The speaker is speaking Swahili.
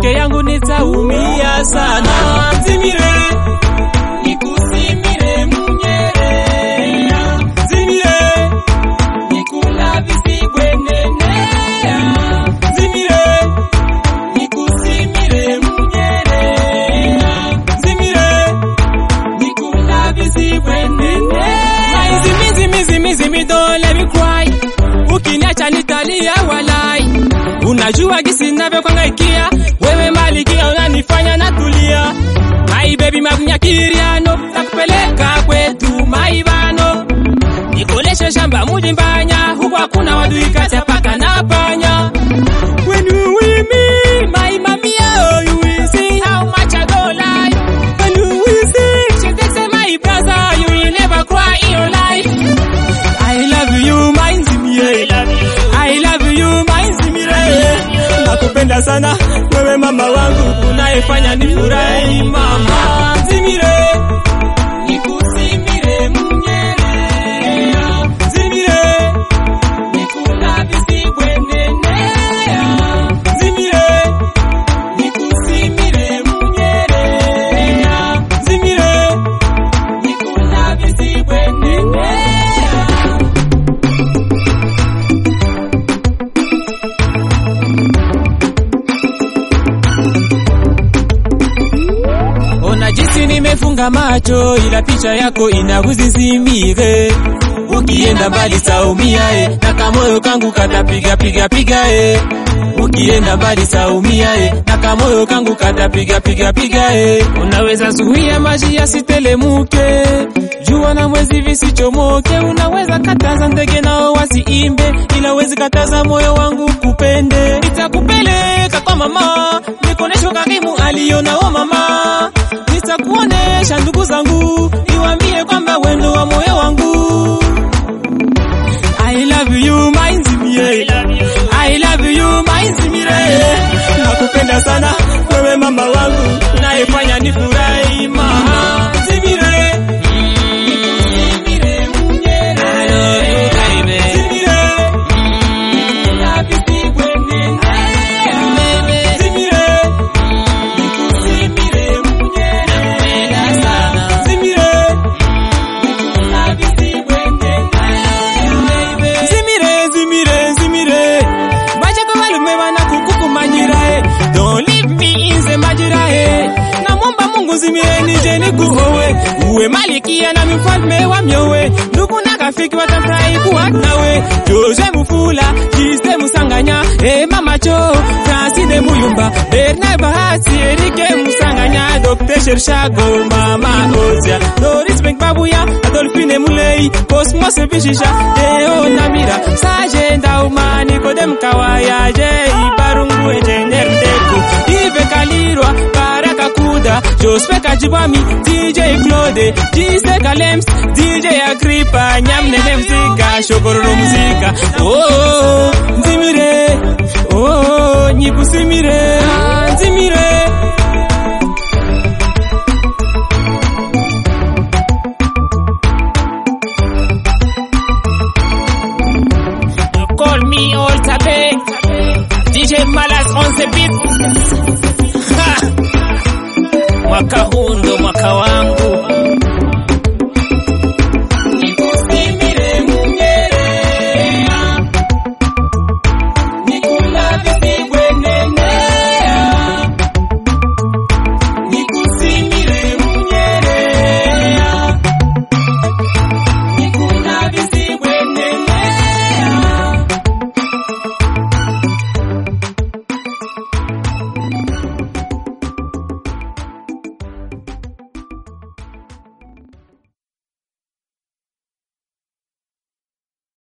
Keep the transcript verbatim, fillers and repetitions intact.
peke yangu nitaumia sana. Nzimire nikusimire munyere, Nzimire nikula visigwe nene, Nzimire nikusimire munyere, Nzimire nikula visigwe nene. My zimi zimi zimi zimi, don't let me cry. Ukiniacha nitalia walai. Unajua gisi ninavyokangaikia, wewe malikia unanifanya natulia. My baby makunyakiriano, takupeleka kwetu maibano. Nikoleshe shamba mujimbanya, huku hakuna wadui kati ya paka na panya. When you with me, my mami, oh, you will see how much I don't lie. When you will see, she just say my brother, you will never cry in your life. I love you, my Nzimire. I love you, my Nzimire. Nakupenda sana, wewe mama wangu, unayefanya nifurahi mama. Nzimire nikusimire munyere, Nzimire nikula visigwe nene, Nzimire nikusimire munyere, Nzimire nikula visigwe nene. Ona jinsi nimefunga macho, ila picha yako inakuzizimire. Ukienda mbali saumia eh, na kamoyo kangu katapiga piga piga eh. Ukienda mbali saumia eh, na kamoyo kangu katapiga piga piga eh. Unaweza zuia maji yasitelemuke, jua na mwezi visichomoke. Unaweza kataza ndege nao wasiimbe, ila wezi kataza moyo wangu kupende. Nitakupeleka kwa mama, nikonesho karimu aliona o mama. Nitakuonesha ndugu zangu, niwaambie kwamba wendo wa moyo wangu. I love you, my Nzimire. I love you, my Nzimire. Nakupenda sana, wewe mama wangu, unayefanya nifurahi mama. Nzimire nikusimire munyere, I love you baby. Nzimire nikula visigwe nene, Nzimire nikusimire munyere, nakupenda sana. Nzimire nikula visigwe nene, Nzimire Nzimire Nzimire. Bacha kwa walume wana kukukumanyira eh. Don't leave me in the majira eh. Namwomba Mungu Nzimire nije nikuowe, uwe malikia na mfalme wa miowe. Ndugu na rafiki watafurahi kuwa nawe. Jose Mufula, Jise Musanganya, eh Mama Cho, Francine Muyumba, Bernard Bahati, Erike Musanganya, Doctor Shershago, Mama Ozia, Doris Babuya, Adolphine Mulei, Cosmos Bishisha, Deo Namira, Sage Ndauma, Nikodem Kawaya, Jay Barungu, Engineer Deku, Ive Kalirwa, Baraka Kuda, Jospe Kajibami, D J Claude, Jise Kalems, D J Agrippa, Nyamnene Mzika, Shokororo Mzika. Oh, Nzimire, oh, nikusimire, Nzimire. You call me all tape, D J Malas on the beat. Ha! Wakahunda.